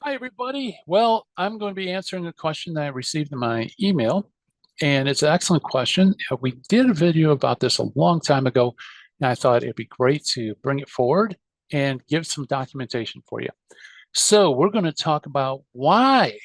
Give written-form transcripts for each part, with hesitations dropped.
Hi, everybody. Well, I'm going to be answering a question that I received in my email, and it's an excellent question. We did a video about this a long time ago, and I thought it'd be great to bring it forward and give some documentation for you. So, we're going to talk about why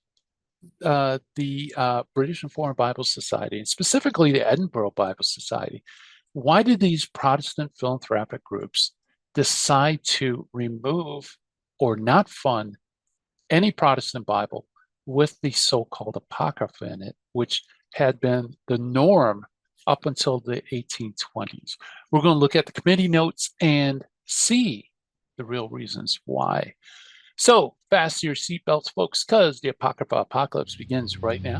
the British and Foreign Bible Society, and specifically the Edinburgh Bible Society, why did these Protestant philanthropic groups decide to remove or not fund any Protestant Bible with the so-called Apocrypha in it, which had been the norm up until the 1820s. We're going to look at the committee notes and see the real reasons why. So, fasten your seatbelts, folks, because the Apocrypha Apocalypse begins right now.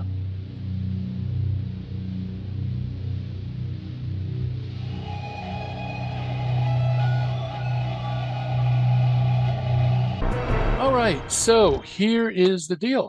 All right, so here is the deal.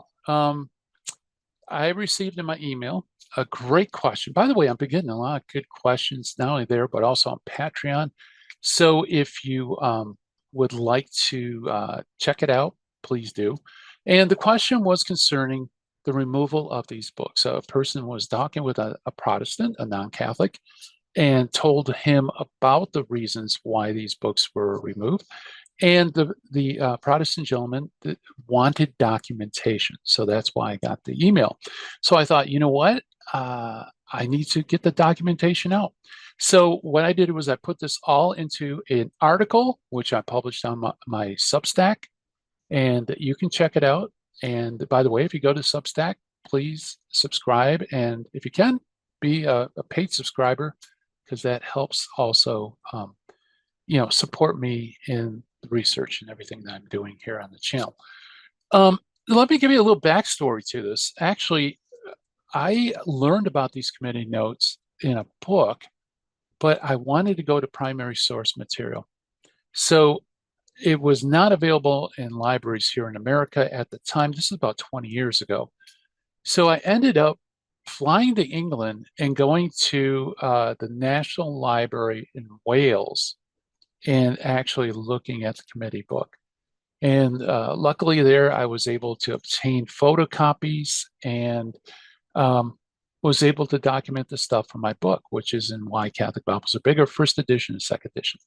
I received in my email a great question. By the way, I'm getting a lot of good questions, not only there, but also on Patreon. So if you would like to check it out, please do. And the question was concerning the removal of these books. So a person was talking with a Protestant, a non-Catholic, and told him about the reasons why these books were removed. And the Protestant gentleman wanted documentation. So that's why I got the email. So I thought, you know what? I need to get the documentation out. So what I did was I put this all into an article, which I published on my Substack, and you can check it out. And by the way, if you go to Substack, please subscribe. And if you can, be a paid subscriber, because that helps also support me in the research and everything that I'm doing here on the channel. Let me give you a little backstory to this. Actually, I learned about these committee notes in a book, but I wanted to go to primary source material. So it was not available in libraries here in America at the time. This is about 20 years ago. So I ended up flying to England and going to the National Library in Wales and actually looking at the committee book. And luckily, there I was able to obtain photocopies and was able to document the stuff from my book, which is in Why Catholic Bibles Are Bigger, first edition and second edition.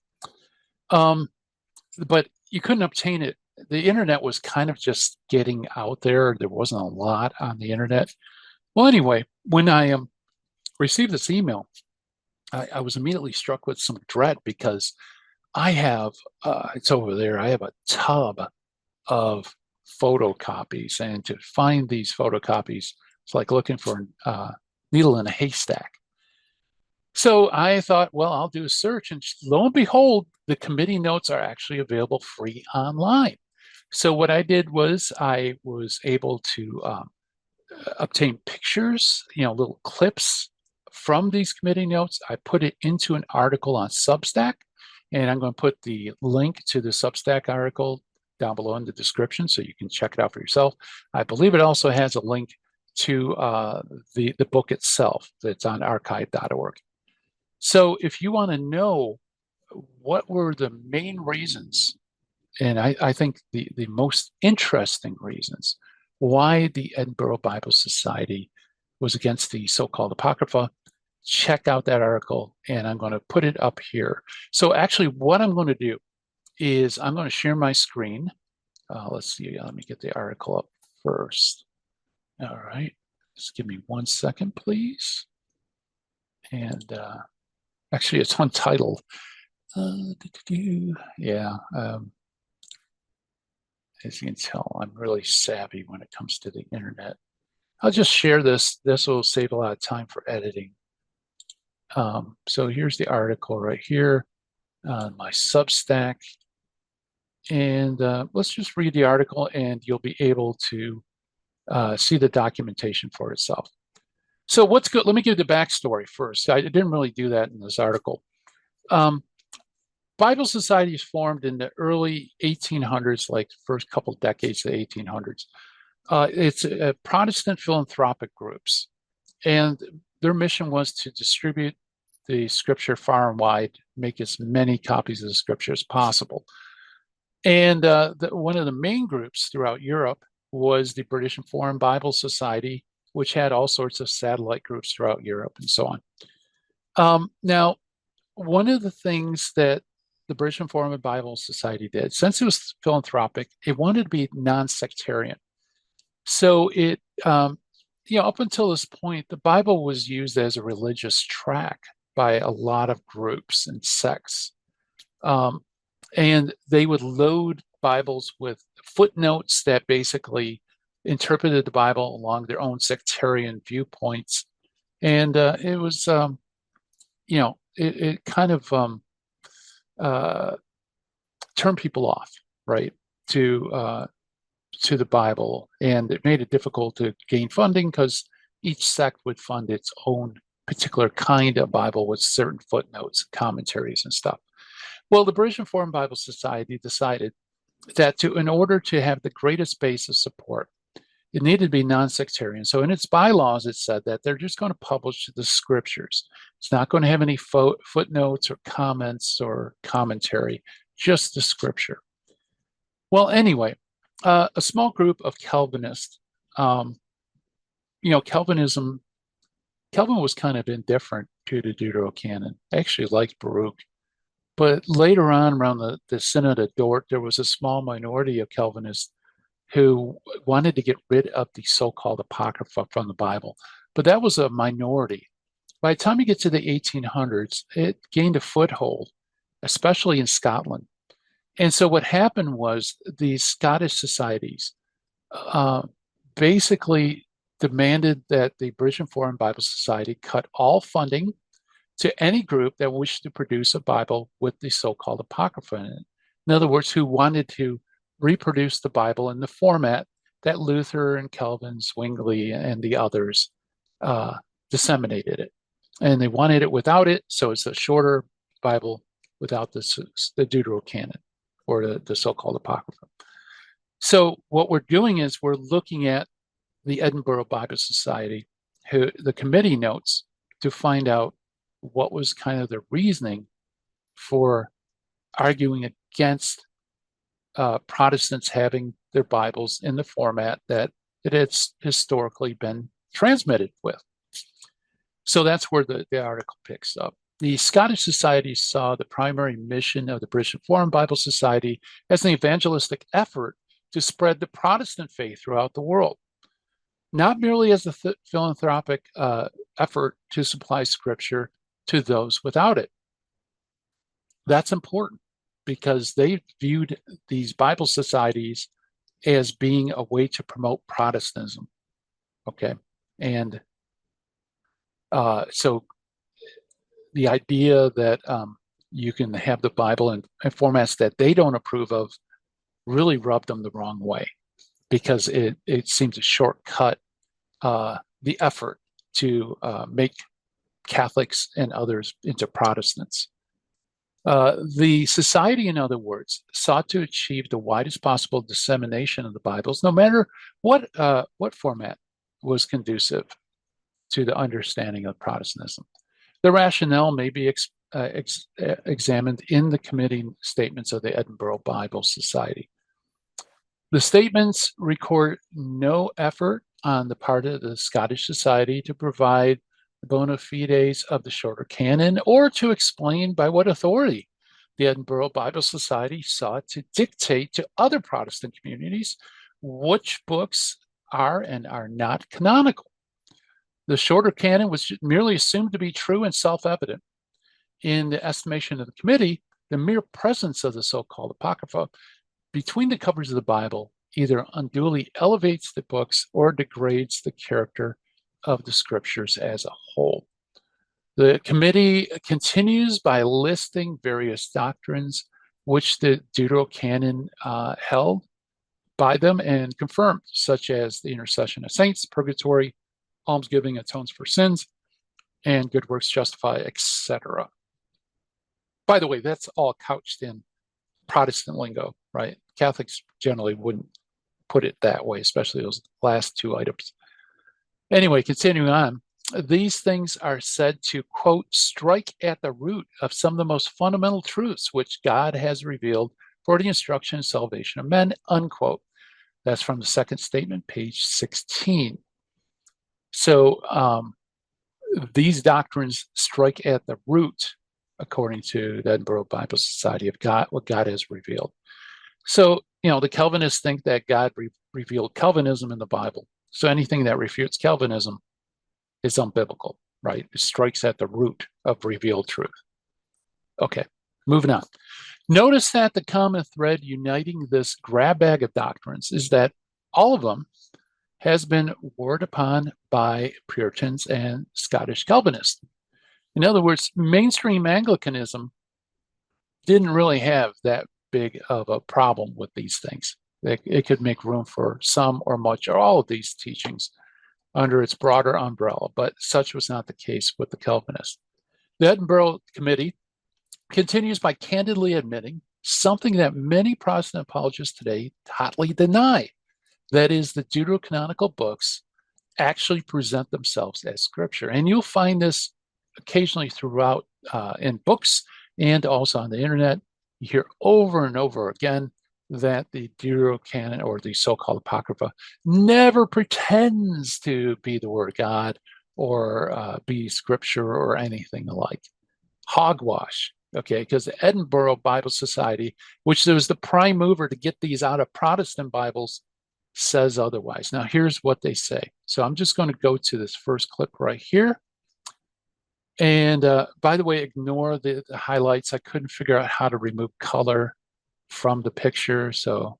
But you couldn't obtain it. The internet was kind of just getting out there. There wasn't a lot on the internet. Well, anyway, when I received this email, I was immediately struck with some dread because I have, it's over there, I have a tub of photocopies. And to find these photocopies, it's like looking for a needle in a haystack. So I thought, well, I'll do a search. And lo and behold, the committee notes are actually available free online. So what I did was I was able to obtain pictures, little clips from these committee notes. I put it into an article on Substack. And I'm going to put the link to the Substack article down below in the description so you can check it out for yourself. I believe it also has a link to the book itself that's on archive.org. So if you want to know what were the main reasons, and I think the most interesting reasons why the Edinburgh Bible Society was against the so-called Apocrypha, check out that article, and I'm going to put it up here. So actually, what I'm going to do is I'm going to share my screen. Let's see, let me get the article up first. All right, just give me 1 second, please. And actually, it's untitled. Yeah, as you can tell, I'm really savvy when it comes to the internet. I'll just share this. This will save a lot of time for editing. So here's the article right here on my Substack. And let's just read the article and you'll be able to see the documentation for itself. So what's good? Let me give the backstory first. I didn't really do that in this article. Bible societies formed in the early 1800s, like the first couple decades of the 1800s. It's Protestant philanthropic groups. And their mission was to distribute the scripture far and wide, make as many copies of the scripture as possible. And one of the main groups throughout Europe was the British and Foreign Bible Society, which had all sorts of satellite groups throughout Europe and so on. Now, one of the things that the British and Foreign Bible Society did, since it was philanthropic, it wanted to be non-sectarian. So up until this point, the Bible was used as a religious tract by a lot of groups and sects. And they would load Bibles with footnotes that basically interpreted the Bible along their own sectarian viewpoints. And it was, it kind of turned people off, right, to the Bible. And it made it difficult to gain funding because each sect would fund its own particular kind of Bible with certain footnotes, commentaries, and stuff. Well, the British and Foreign Bible Society decided that in order to have the greatest base of support, it needed to be non-sectarian. So in its bylaws, it said that they're just going to publish the scriptures. It's not going to have any footnotes or comments or commentary, just the scripture. Well, anyway, a small group of Calvinists, Calvinism, Calvin was kind of indifferent to the Deuterocanon. I actually liked Baruch. But later on, around the Synod of Dort, there was a small minority of Calvinists who wanted to get rid of the so-called Apocrypha from the Bible. But that was a minority. By the time you get to the 1800s, it gained a foothold, especially in Scotland. And so what happened was these Scottish societies basically demanded that the British and Foreign Bible Society cut all funding to any group that wished to produce a Bible with the so-called Apocrypha in it. In other words, who wanted to reproduce the Bible in the format that Luther and Calvin, Zwingli, and the others disseminated it. And they wanted it without it, so it's a shorter Bible without the Deuterocanon, or the so-called Apocrypha. So what we're doing is we're looking at the Edinburgh Bible Society, the committee notes, to find out what was kind of the reasoning for arguing against Protestants having their Bibles in the format that it's historically been transmitted with. So that's where the article picks up. The Scottish Society saw the primary mission of the British and Foreign Bible Society as an evangelistic effort to spread the Protestant faith throughout the world, not merely as a philanthropic effort to supply scripture to those without it. That's important because they viewed these Bible societies as being a way to promote Protestantism. Okay. And so the idea that you can have the Bible in formats that they don't approve of really rubbed them the wrong way, because it seems to shortcut the effort to make Catholics and others into Protestants. The society, in other words, sought to achieve the widest possible dissemination of the Bibles, no matter what format was conducive to the understanding of Protestantism. The rationale may be examined in the committee statements of the Edinburgh Bible Society. The statements record no effort on the part of the Scottish Society to provide the bona fides of the shorter canon, or to explain by what authority the Edinburgh Bible Society sought to dictate to other Protestant communities which books are and are not canonical. The shorter canon was merely assumed to be true and self-evident. In the estimation of the committee, the mere presence of the so-called Apocrypha between the covers of the Bible either unduly elevates the books or degrades the character of the scriptures as a whole. The committee continues by listing various doctrines which the Deuterocanon held by them and confirmed, such as the intercession of saints, purgatory, almsgiving atones for sins, and good works justify, etc. By the way, that's all couched in Protestant lingo, right? Catholics generally wouldn't put it that way, especially those last two items. Anyway, continuing on, these things are said to, quote, strike at the root of some of the most fundamental truths which God has revealed for the instruction and salvation of men, unquote. That's from the second statement, page 16. So these doctrines strike at the root, according to the Edinburgh Bible Society, of God, what God has revealed. So, the Calvinists think that God revealed Calvinism in the Bible. So anything that refutes Calvinism is unbiblical, right? It strikes at the root of revealed truth. Okay, moving on. Notice that the common thread uniting this grab bag of doctrines is that all of them has been warred upon by Puritans and Scottish Calvinists. In other words, mainstream Anglicanism didn't really have that big of a problem with these things. It could make room for some or much or all of these teachings under its broader umbrella, but such was not the case with the Calvinists. The Edinburgh Committee continues by candidly admitting something that many Protestant apologists today hotly deny. That is, the deuterocanonical books actually present themselves as scripture. And you'll find this occasionally throughout in books and also on the internet. You hear over and over again that the Deuterocanon, or the so-called Apocrypha, never pretends to be the Word of God or be scripture or anything alike. Hogwash, okay? Because the Edinburgh Bible Society, which was the prime mover to get these out of Protestant Bibles, says otherwise. Now, here's what they say. So I'm just going to go to this first clip right here. And by the way, ignore the highlights. I couldn't figure out how to remove color from the picture. So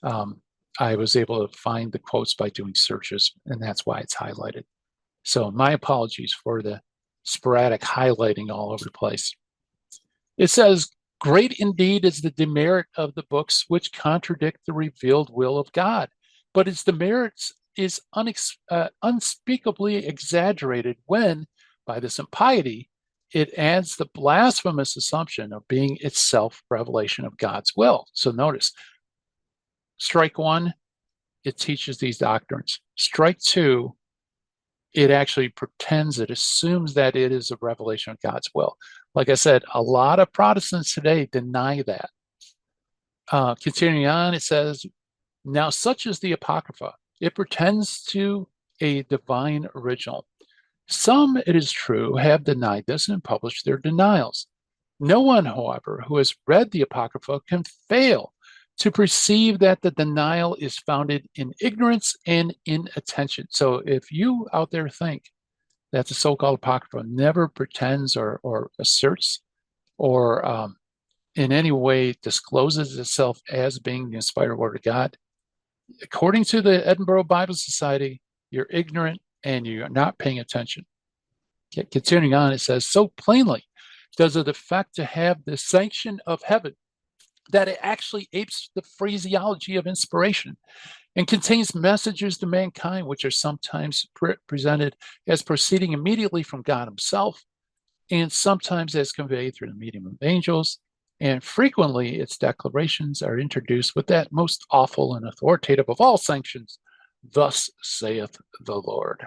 I was able to find the quotes by doing searches, and that's why it's highlighted. So my apologies for the sporadic highlighting all over the place. It says, "Great indeed is the demerit of the books which contradict the revealed will of God, but its demerits is unspeakably exaggerated when, by this impiety, it adds the blasphemous assumption of being itself revelation of God's will." So notice, strike one, it teaches these doctrines. Strike two, it actually pretends, it assumes that it is a revelation of God's will. Like I said, a lot of Protestants today deny that. Continuing on, it says, "Now such is the Apocrypha. It pretends to a divine original. Some, it is true, have denied this and published their denials. No one, however, who has read the Apocrypha can fail to perceive that the denial is founded in ignorance and inattention." So if you out there think that the so-called Apocrypha never pretends or asserts or in any way discloses itself as being the inspired word of God, according to the Edinburgh Bible Society, you're ignorant and you're not paying attention. Continuing on, it says, "So plainly does it affect to have the sanction of heaven that it actually apes the phraseology of inspiration and contains messages to mankind which are sometimes presented as proceeding immediately from God himself and sometimes as conveyed through the medium of angels, and frequently its declarations are introduced with that most awful and authoritative of all sanctions, 'Thus saith the Lord.'"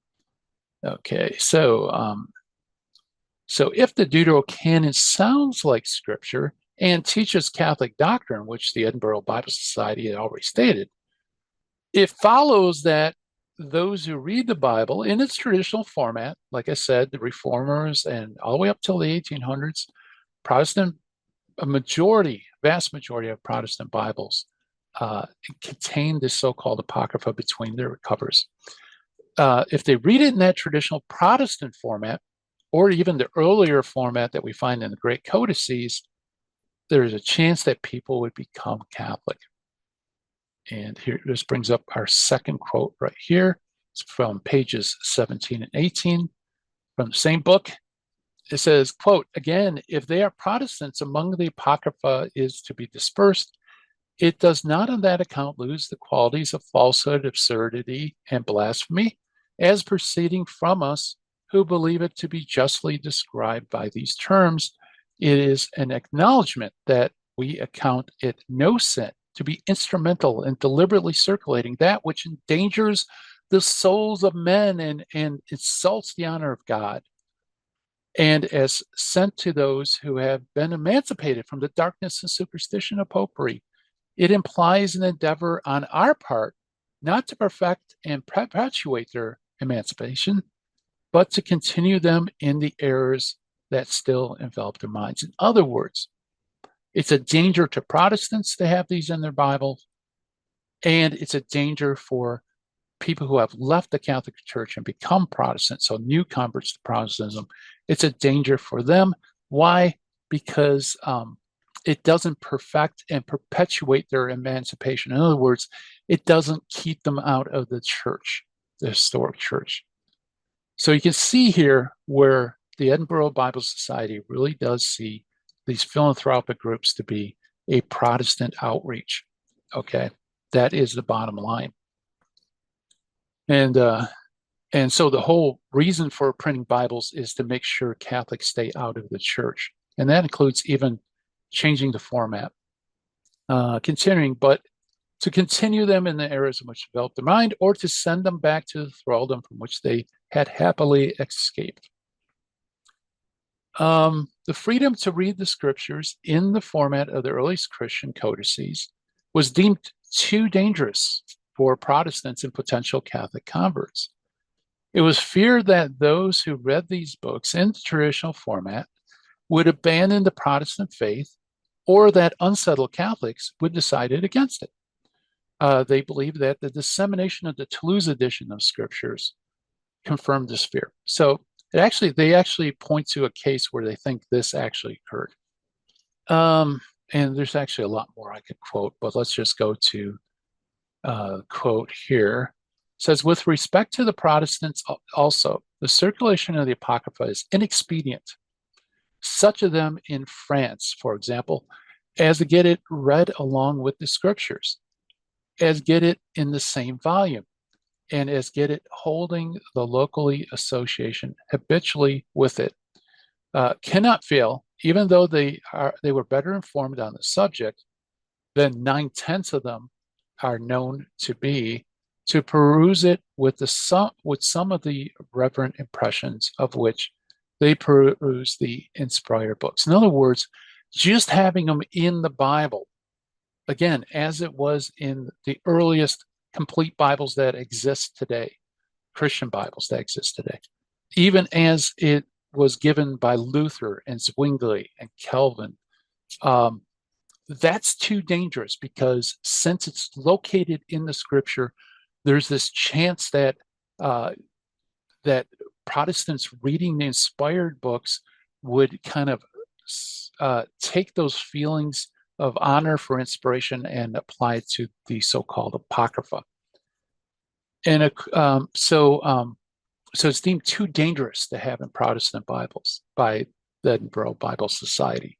Okay, so if the Deuterocanon sounds like scripture and teaches Catholic doctrine, which the Edinburgh Bible Society had already stated, it follows that those who read the Bible in its traditional format, like I said, the Reformers and all the way up till the 1800s, Protestant, vast majority of Protestant Bibles contain this so-called Apocrypha between their covers. If they read it in that traditional Protestant format, or even the earlier format that we find in the Great Codices, there's a chance that people would become Catholic. And here, this brings up our second quote right here. It's from pages 17 and 18 from the same book. It says, quote, "Again, if they are Protestants among the Apocrypha is to be dispersed, it does not on that account lose the qualities of falsehood, absurdity, and blasphemy, as proceeding from us who believe it to be justly described by these terms. It is an acknowledgement that we account it no sin to be instrumental in deliberately circulating that which endangers the souls of men and insults the honor of God. and as sent to those who have been emancipated from the darkness and superstition of popery. It implies an endeavor on our part not to perfect and perpetuate their emancipation, but to continue them in the errors that still envelop their minds. In other words, it's a danger to Protestants to have these in their Bibles, and it's a danger for people who have left the Catholic Church and become Protestant, so new converts to Protestantism. It's a danger for them. Why? Because it doesn't perfect and perpetuate their emancipation. In other words, it doesn't keep them out of the church, the historic church. So you can see here where the Edinburgh Bible Society really does see these philanthropic groups to be a Protestant outreach. Okay, that is the bottom line. And so the whole reason for printing Bibles is to make sure Catholics stay out of the church, and that includes even changing the format, but to continue them in the areas in which develop their mind, or to send them back to the thraldom from which they had happily escaped. The freedom to read the scriptures in the format of the earliest Christian codices was deemed too dangerous for Protestants and potential Catholic converts. It was feared that those who read these books in the traditional format would abandon the Protestant faith, or that unsettled Catholics would decide against it. They believed that the dissemination of the Toulouse edition of scriptures confirmed this fear. So they actually point to a case where they think this actually occurred. And there's actually a lot more I could quote, but let's just go to quote here. It says, with respect to the Protestants also, the circulation of the Apocrypha is inexpedient. Such of them in France, for example, as to get it read along with the scriptures, as get it in the same volume, and as get it holding the locally association habitually with it, cannot fail, even though they were better informed on the subject than 9/10 of them are known to be, to peruse it with some of the reverent impressions of which they peruse the inspired books. In other words, just having them in the Bible, again, as it was in the earliest complete Bibles that exist today, Christian Bibles that exist today, even as it was given by Luther and Zwingli and Calvin, that's too dangerous, because since it's located in the scripture, there's this chance that that Protestants reading the inspired books would kind of take those feelings of honor for inspiration and apply it to the so-called Apocrypha. And so it's deemed too dangerous to have in Protestant Bibles by the Edinburgh Bible Society,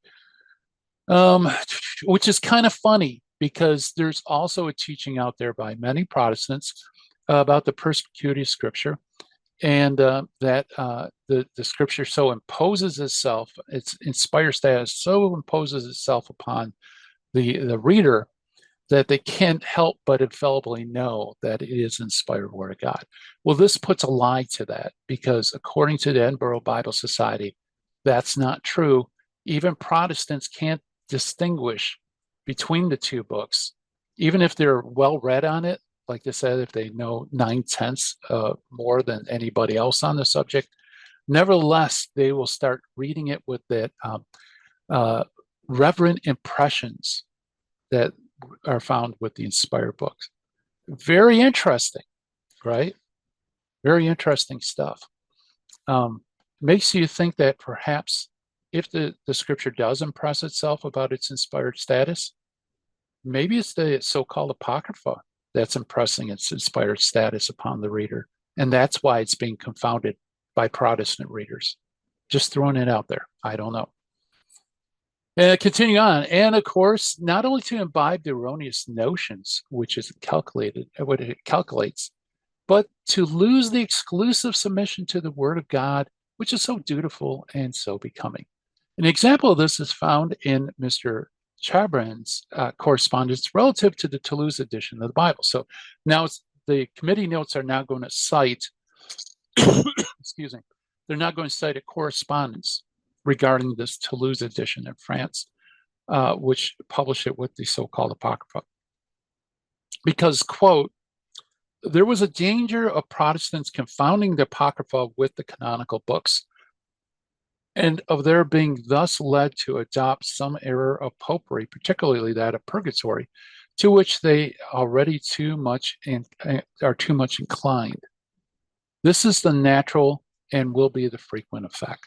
which is kind of funny, because there's also a teaching out there by many Protestants about the perspicuity of Scripture, and that the Scripture so imposes itself, its inspired status so imposes itself upon the reader, that they can't help but infallibly know that it is inspired Word of God. Well, this puts a lie to that, because according to the Edinburgh Bible Society, that's not true. Even Protestants can't distinguish between the two books, even if they're well read on it. Like I said, if they know 9/10 more than anybody else on the subject, nevertheless, they will start reading it with that reverent impressions that are found with the inspired books. Very interesting, right? Very interesting stuff. Makes you think that perhaps if the scripture does impress itself about its inspired status, maybe it's the so-called Apocrypha that's impressing its inspired status upon the reader. And that's why it's being confounded by Protestant readers. Just throwing it out there. I don't know. Continuing on, and of course, not only to imbibe the erroneous notions which is calculated, what it calculates, but to lose the exclusive submission to the Word of God, which is so dutiful and so becoming. An example of this is found in Mr. Chabran's correspondence relative to the Toulouse edition of the Bible. So now the committee notes are now going to cite, excuse me, they're not going to cite a correspondence regarding this Toulouse edition in France, which published it with the so-called Apocrypha. Because, quote, there was a danger of Protestants confounding the Apocrypha with the canonical books, and of their being thus led to adopt some error of popery, particularly that of purgatory, to which they already are too much inclined. This is the natural and will be the frequent effect.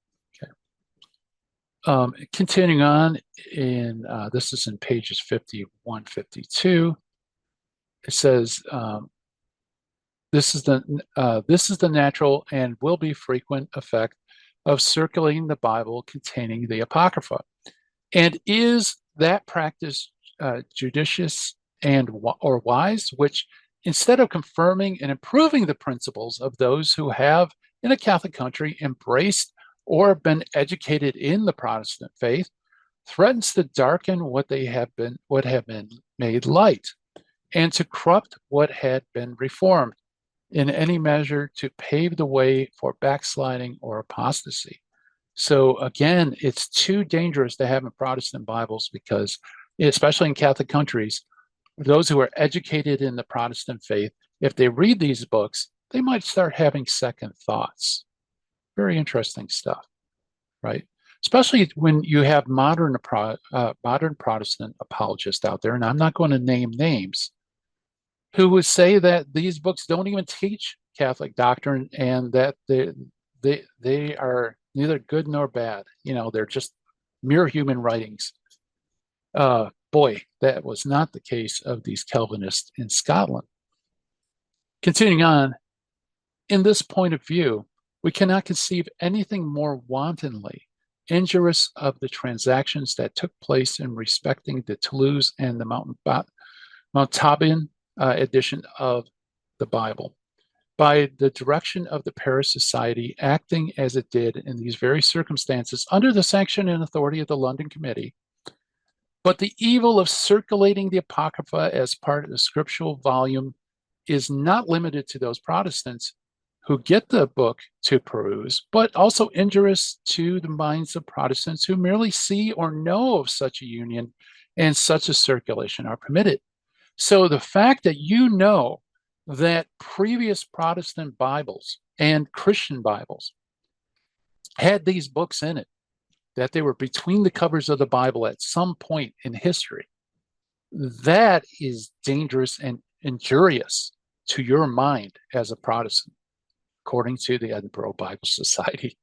Okay. Continuing on, this is in pages 51, 52. It says, this is the natural and will be frequent effect of circulating the Bible containing the Apocrypha. And is that practice judicious or wise, which instead of confirming and improving the principles of those who have in a Catholic country embraced or been educated in the Protestant faith, threatens to darken what have been made light, and to corrupt what had been reformed, in any measure to pave the way for backsliding or apostasy. So again, it's too dangerous to have in Protestant Bibles because, especially in Catholic countries, those who are educated in the Protestant faith, if they read these books, they might start having second thoughts. Very interesting stuff, right? Especially when you have modern Protestant apologists out there, and I'm not going to name names, who would say that these books don't even teach Catholic doctrine and that they are neither good nor bad. They're just mere human writings. Boy, that was not the case of these Calvinists in Scotland. Continuing on, in this point of view, we cannot conceive anything more wantonly injurious of the transactions that took place in respecting the Toulouse and the Montauban edition of the Bible, by the direction of the Paris Society acting as it did in these very circumstances under the sanction and authority of the London Committee. But the evil of circulating the Apocrypha as part of the scriptural volume is not limited to those Protestants who get the book to peruse, but also injurious to the minds of Protestants who merely see or know of such a union and such a circulation are permitted. So the fact that you know that previous Protestant Bibles and Christian Bibles had these books in it, that they were between the covers of the Bible at some point in history, that is dangerous and injurious to your mind as a Protestant, according to the Edinburgh Bible Society.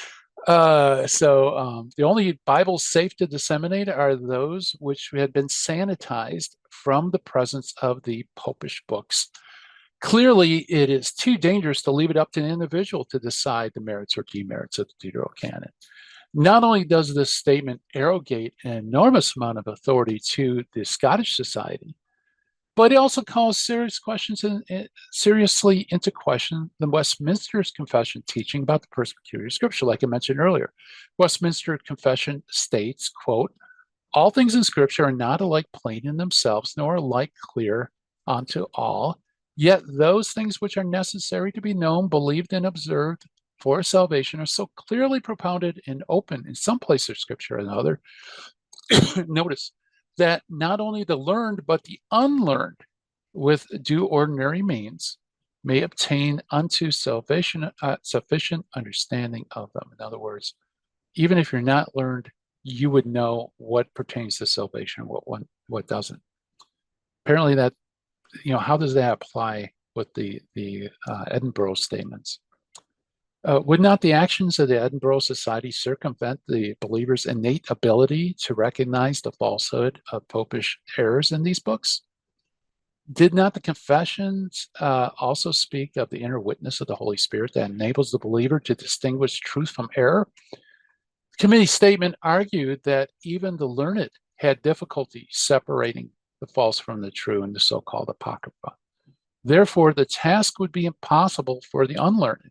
So the only Bibles safe to disseminate are those which had been sanitized from the presence of the popish books. Clearly, it is too dangerous to leave it up to an individual to decide the merits or demerits of the Deuterocanon. Not only does this statement arrogate an enormous amount of authority to the Scottish Society, but it also calls seriously into question the Westminster's Confession teaching about the perspicuity of Scripture, like I mentioned earlier. Westminster Confession states, quote, all things in Scripture are not alike plain in themselves, nor alike clear unto all. Yet those things which are necessary to be known, believed, and observed for salvation are so clearly propounded and open in some places of Scripture and other. Notice that not only the learned, but the unlearned, with due ordinary means, may obtain unto salvation sufficient understanding of them. In other words, even if you're not learned, you would know what pertains to salvation and what doesn't. Apparently that, how does that apply with the Edinburgh statements? Would not the actions of the Edinburgh Society circumvent the believer's innate ability to recognize the falsehood of popish errors in these books? Did not the confessions also speak of the inner witness of the Holy Spirit that enables the believer to distinguish truth from error? The committee statement argued that even the learned had difficulty separating the false from the true in the so-called Apocrypha. Therefore, the task would be impossible for the unlearned.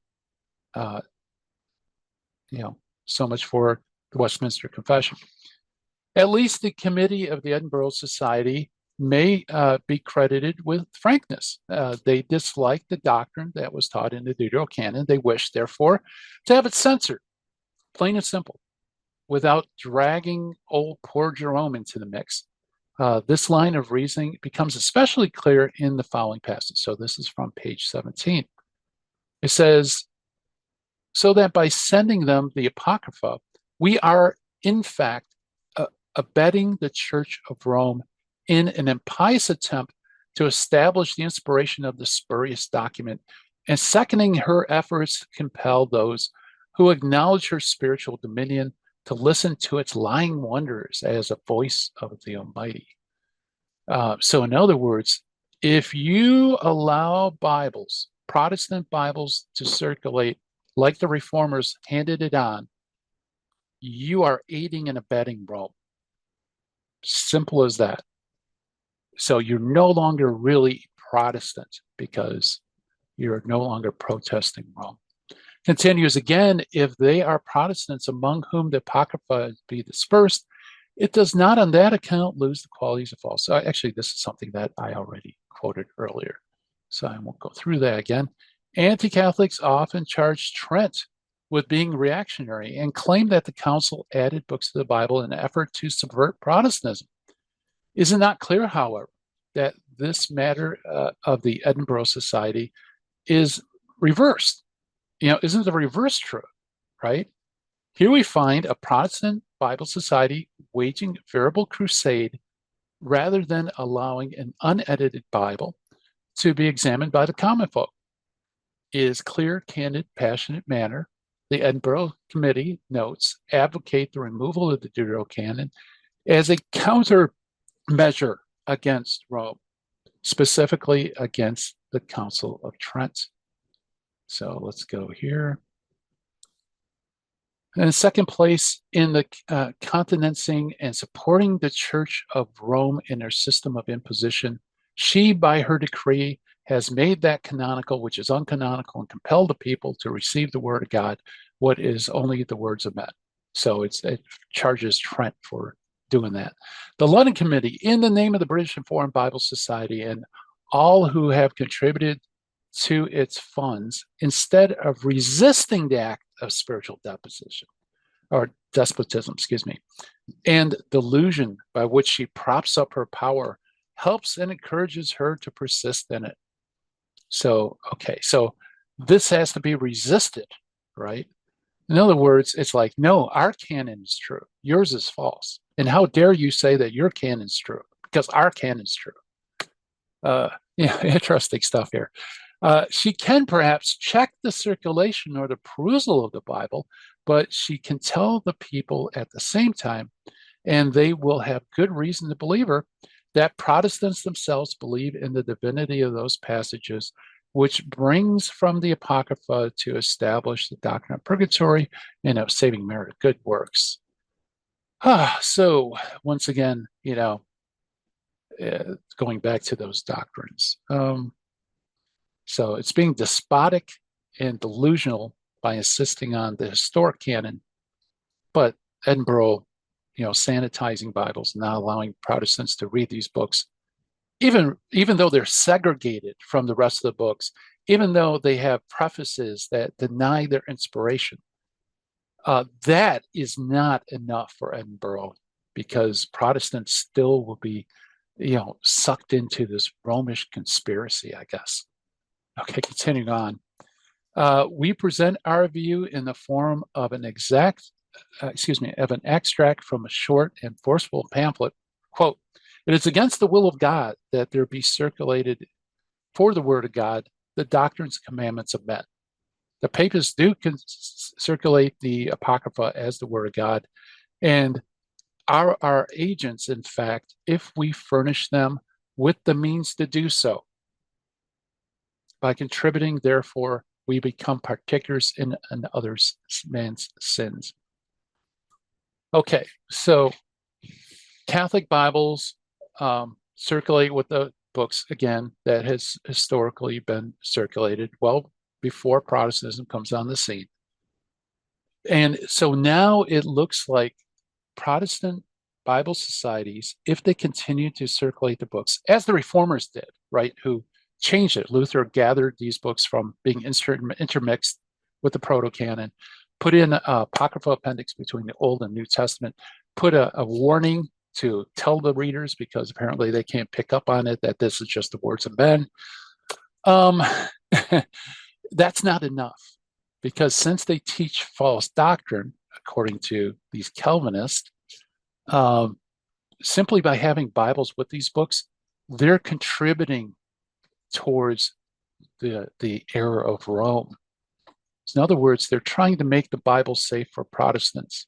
So much for the Westminster Confession. At least the committee of the Edinburgh Society may be credited with frankness. They disliked the doctrine that was taught in the Deuterocanon. They wished, therefore, to have it censored, plain and simple, without dragging old poor Jerome into the mix. This line of reasoning becomes especially clear in the following passage. So this is from page 17. It says, so that by sending them the Apocrypha, we are in fact abetting the Church of Rome in an impious attempt to establish the inspiration of the spurious document and seconding her efforts to compel those who acknowledge her spiritual dominion to listen to its lying wonders as a voice of the Almighty. So in other words, if you allow Bibles, Protestant Bibles, to circulate like the Reformers handed it on, you are aiding and abetting Rome. Simple as that. So you're no longer really Protestant because you're no longer protesting Rome. Continues again, if they are Protestants among whom the Apocrypha be dispersed, it does not on that account lose the qualities of false. So actually, this is something that I already quoted earlier, so I won't go through that again. Anti-Catholics often charge Trent with being reactionary and claim that the council added books to the Bible in an effort to subvert Protestantism. Is it not clear, however, that this matter of the Edinburgh Society is reversed? Isn't the reverse true, right? Here we find a Protestant Bible Society waging a veritable crusade rather than allowing an unedited Bible to be examined by the common folk. It is clear, candid, passionate manner. The Edinburgh Committee notes advocate the removal of the Deuterocanon as a countermeasure against Rome, specifically against the Council of Trent. So let's go here. And in second place, in the countenancing and supporting the Church of Rome in her system of imposition, she, by her decree, has made that canonical which is uncanonical and compelled the people to receive the word of God, what is only the words of men. So it charges Trent for doing that. The London Committee, in the name of the British and Foreign Bible Society and all who have contributed to its funds, instead of resisting the act of spiritual despotism, and delusion by which she props up her power, helps and encourages her to persist in it. So this has to be resisted, right? In other words, it's like, no, our canon is true. Yours is false. And how dare you say that your canon is true? Because our canon is true. Interesting stuff here. She can perhaps check the circulation or the perusal of the Bible, but she can tell the people at the same time, and they will have good reason to believe her, that Protestants themselves believe in the divinity of those passages, which brings from the Apocrypha to establish the doctrine of purgatory and of saving merit of good works. So once again, going back to those doctrines. So it's being despotic and delusional by insisting on the historic canon, but Edinburgh, sanitizing Bibles, not allowing Protestants to read these books, even though they're segregated from the rest of the books, even though they have prefaces that deny their inspiration. That is not enough for Edinburgh, because Protestants still will be, sucked into this Romish conspiracy, I guess. Okay, continuing on. We present our view in the form of an extract from a short and forceful pamphlet. Quote, it is against the will of God that there be circulated for the word of God the doctrines and commandments of men. The papists do circulate the Apocrypha as the word of God, and are our agents, in fact, if we furnish them with the means to do so. By contributing, therefore, we become partakers in another man's sins. Okay, so Catholic Bibles circulate with the books, again, that has historically been circulated well before Protestantism comes on the scene. And so now it looks like Protestant Bible societies, if they continue to circulate the books, as the reformers did, right, who changed it. Luther gathered these books from being intermixed with the proto-canon, put in an apocryphal appendix between the Old and New Testament, put a warning to tell the readers, because apparently they can't pick up on it, that this is just the words of men. That's not enough, because since they teach false doctrine, according to these Calvinists, simply by having Bibles with these books, they're contributing towards the error of Rome. So in other words, they're trying to make the Bible safe for Protestants.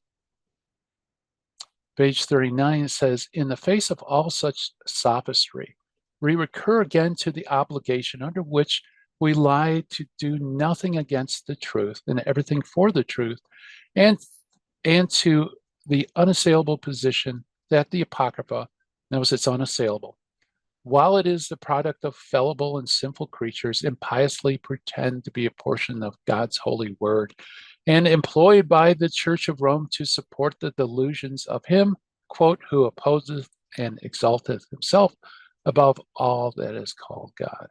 Page 39 says, in the face of all such sophistry, we recur again to the obligation under which we lie to do nothing against the truth and everything for the truth, and to the unassailable position that the Apocrypha, notice it's unassailable, while it is the product of fallible and sinful creatures, impiously pretend to be a portion of God's holy word, and employed by the Church of Rome to support the delusions of him, quote, who opposeth and exalteth himself above all that is called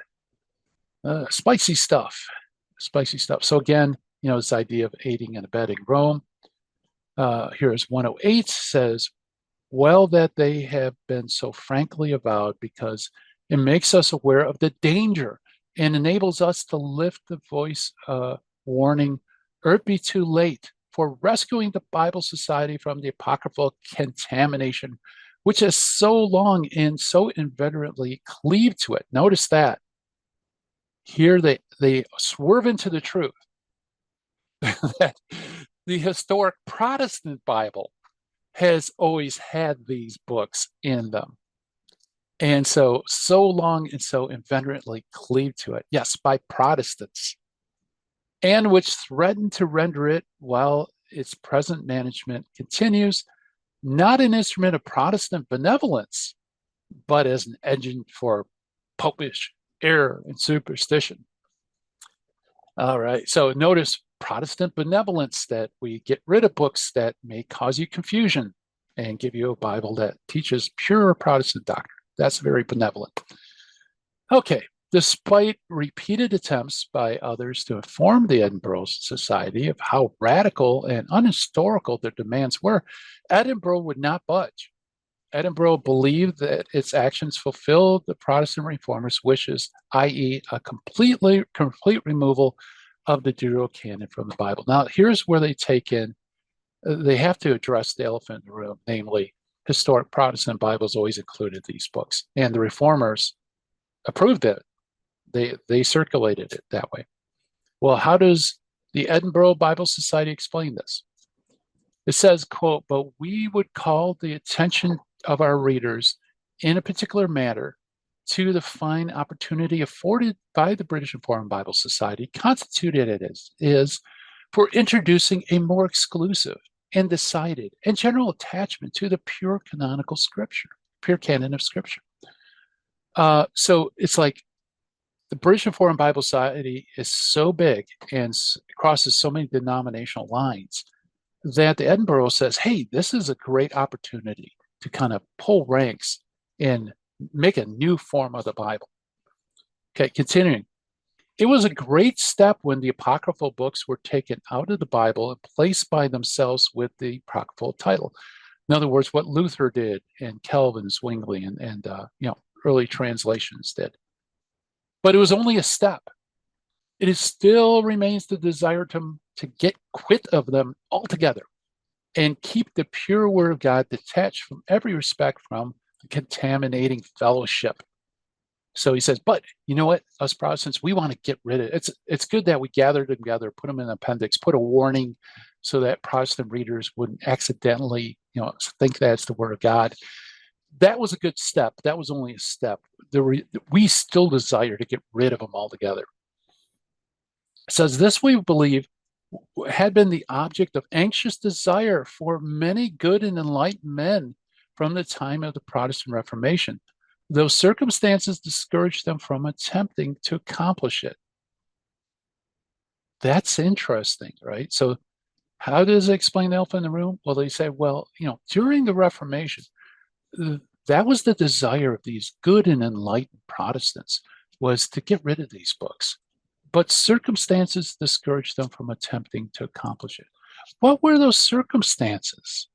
God. Spicy stuff. So again, this idea of aiding and abetting Rome. Here's 108 says, well, that they have been so frankly avowed, because it makes us aware of the danger and enables us to lift the voice warning, or it be too late, for rescuing the Bible Society from the apocryphal contamination, which has so long and so inveterately cleaved to it. Notice that. Here they swerve into the truth that the historic Protestant Bible has always had these books in them. And so long and so inveterately cleaved to it. Yes, by Protestants. And which threaten to render it, while its present management continues, not an instrument of Protestant benevolence, but as an engine for popish error and superstition. All right, so notice Protestant benevolence, that we get rid of books that may cause you confusion and give you a Bible that teaches pure Protestant doctrine. That's very benevolent. Okay, despite repeated attempts by others to inform the Edinburgh Society of how radical and unhistorical their demands were, Edinburgh would not budge. Edinburgh believed that its actions fulfilled the Protestant reformers' wishes, i.e., a complete removal of the Deuterocanon from the Bible. Now, here's where they have to address the elephant in the room, namely, historic Protestant Bibles always included these books, and the reformers approved it. They circulated it that way. Well, how does the Edinburgh Bible Society explain this? It says, quote, but we would call the attention of our readers in a particular matter to the fine opportunity afforded by the British and Foreign Bible Society, constituted it is for introducing a more exclusive and decided and general attachment to the pure canonical scripture, pure canon of scripture. So it's like the British and Foreign Bible Society is so big and crosses so many denominational lines that the Edinburgh says, hey, this is a great opportunity to kind of pull ranks and make a new form of the Bible. Okay, continuing. It was a great step when the apocryphal books were taken out of the Bible and placed by themselves with the apocryphal title. In other words, what Luther did and Calvin, Zwingli, and early translations did. But it was only a step. It still remains the desire to get quit of them altogether and keep the pure word of God detached from every respect from the contaminating fellowship. So he says, but you know what, us Protestants, we want to get rid of it. It's good that we gathered them together, put them in an appendix, put a warning so that Protestant readers wouldn't accidentally, think that's the word of God. That was a good step. That was only a step. We still desire to get rid of them altogether. It says, this we believe had been the object of anxious desire for many good and enlightened men from the time of the Protestant Reformation, though circumstances discouraged them from attempting to accomplish it. That's interesting, right? So how does it explain the elephant in the room? Well, they say, during the Reformation, that was the desire of these good and enlightened Protestants, was to get rid of these books. But circumstances discouraged them from attempting to accomplish it. What were those circumstances?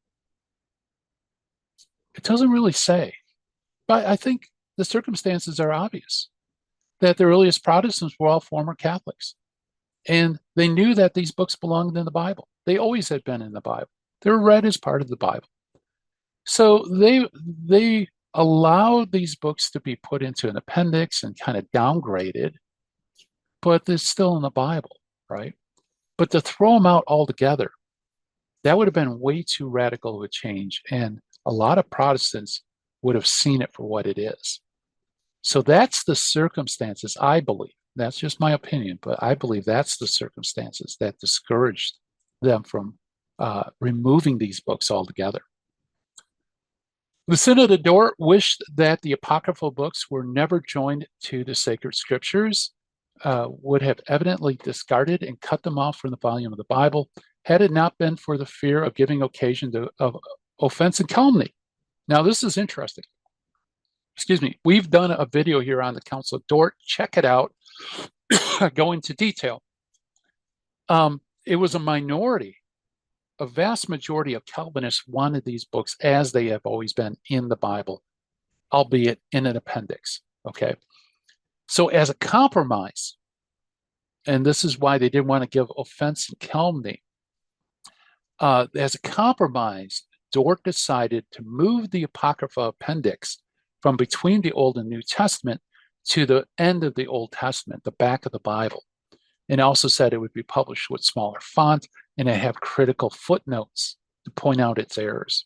It doesn't really say. But I think the circumstances are obvious, that the earliest Protestants were all former Catholics. And they knew that these books belonged in the Bible. They always had been in the Bible. They were read as part of the Bible. So they allowed these books to be put into an appendix and kind of downgraded, but they're still in the Bible, right? But to throw them out altogether, that would have been way too radical of a change. And a lot of Protestants would have seen it for what it is. So that's the circumstances, I believe. That's just my opinion, but I believe that's the circumstances that discouraged them from removing these books altogether. The Synod of Dort wished that the apocryphal books were never joined to the sacred scriptures, would have evidently discarded and cut them off from the volume of the Bible, had it not been for the fear of giving occasion of offense and calumny. Now, this is interesting. Excuse me. We've done a video here on the Council of Dort. Check it out. Go into detail. It was a minority. A vast majority of Calvinists wanted these books as they have always been in the Bible, albeit in an appendix. Okay. So as a compromise, and this is why they didn't want to give offense and calumny, as a compromise, Dort decided to move the Apocrypha appendix from between the Old and New Testament to the end of the Old Testament, the back of the Bible. And also said it would be published with smaller font and it have critical footnotes to point out its errors.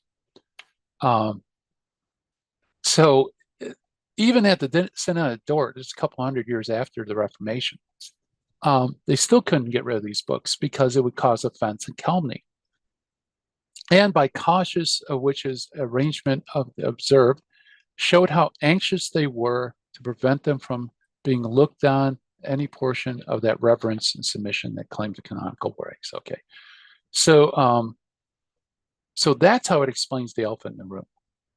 So even at the Synod of Dort, it's a couple hundred years after the Reformation, they still couldn't get rid of these books because it would cause offense and calumny. And by cautious, which is arrangement of the observed, showed how anxious they were to prevent them from being looked on any portion of that reverence and submission that claimed the canonical rights. Okay, so so that's how it explains the elephant in the room.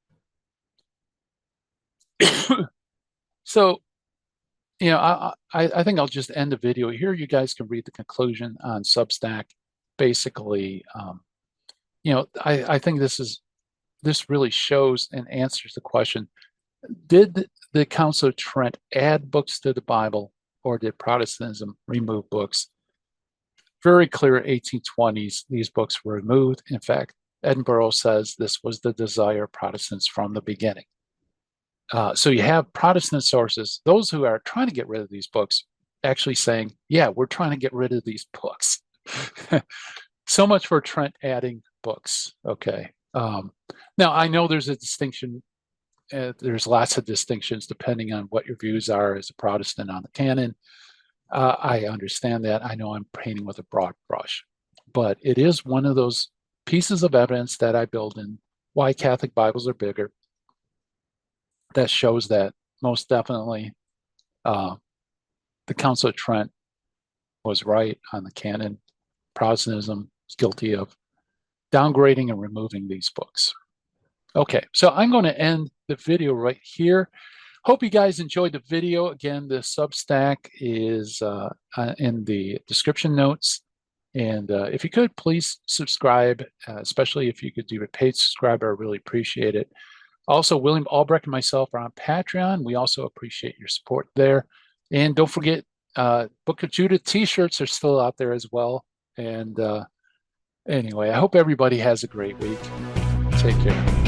So, you know, I think I'll just end the video here. You guys can read the conclusion on Substack. Basically, you know, I think this really shows and answers the question: did the Council of Trent add books to the Bible, or did Protestantism remove books? Very clear, 1820s, these books were removed. In fact, Edinburgh says this was the desire of Protestants from the beginning. So you have Protestant sources, those who are trying to get rid of these books, actually saying, yeah, we're trying to get rid of these books. So much for Trent adding books. Okay. Now, I know there's a distinction. There's lots of distinctions depending on what your views are as a Protestant on the canon. I understand that. I know I'm painting with a broad brush, but it is one of those pieces of evidence that I build in why Catholic Bibles are bigger. That shows that most definitely the Council of Trent was right on the canon. Protestantism is guilty of downgrading and removing these books. Okay, so I'm going to end the video right here. Hope you guys enjoyed the video. Again, the Substack is in the description notes. And if you could, please subscribe, especially if you could do a paid subscriber. I really appreciate it. Also, William Albrecht and myself are on Patreon. We also appreciate your support there. And don't forget, Book of Judith t-shirts are still out there as well. And anyway, I hope everybody has a great week. Take care.